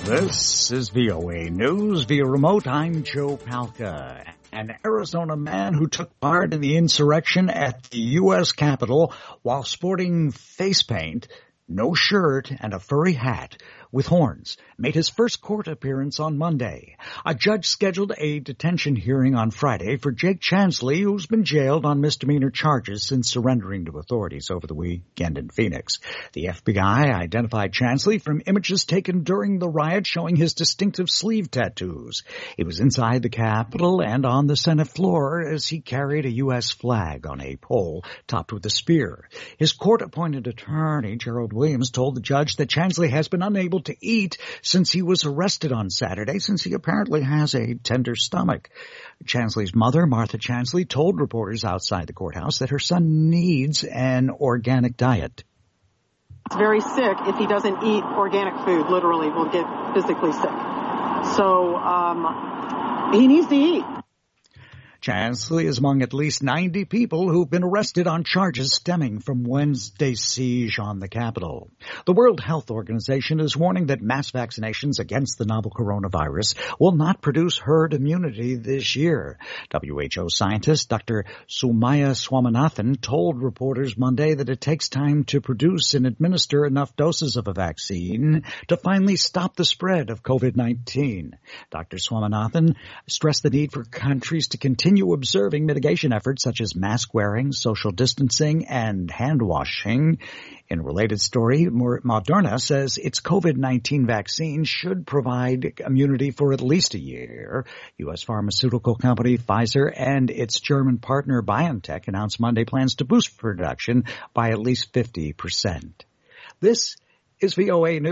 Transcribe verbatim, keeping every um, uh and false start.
This is V O A News via remote. I'm Joe Palca. An Arizona man who took part in the insurrection at the U S Capitol while sporting face paint, no shirt, and a furry hat with horns made his first court appearance on Monday. A judge scheduled a detention hearing on Friday for Jake Chansley, who's been jailed on misdemeanor charges since surrendering to authorities over the weekend in Phoenix. The F B I identified Chansley from images taken during the riot showing his distinctive sleeve tattoos. He was inside the Capitol and on the Senate floor as he carried a U S flag on a pole topped with a spear. His court-appointed attorney, Gerald Williams, told the judge that Chansley has been unable to eat since he was arrested on Saturday, since he apparently has a tender stomach. Chansley's mother, Martha Chansley, told reporters outside the courthouse that her son needs an organic diet. He's very sick. If he doesn't eat organic food, literally, will get physically sick. So um, he needs to eat. Chansley is among at least ninety people who've been arrested on charges stemming from Wednesday's siege on the Capitol. The World Health Organization is warning that mass vaccinations against the novel coronavirus will not produce herd immunity this year. W H O scientist Doctor Soumya Swaminathan told reporters Monday that it takes time to produce and administer enough doses of a vaccine to finally stop the spread of COVID nineteen. Doctor Swaminathan stressed the need for countries to continue observing mitigation efforts such as mask wearing, social distancing, and hand washing. In a related story, Moderna says its COVID nineteen vaccine should provide immunity for at least a year. U S pharmaceutical company Pfizer and its German partner BioNTech announced Monday plans to boost production by at least fifty percent. This is V O A News.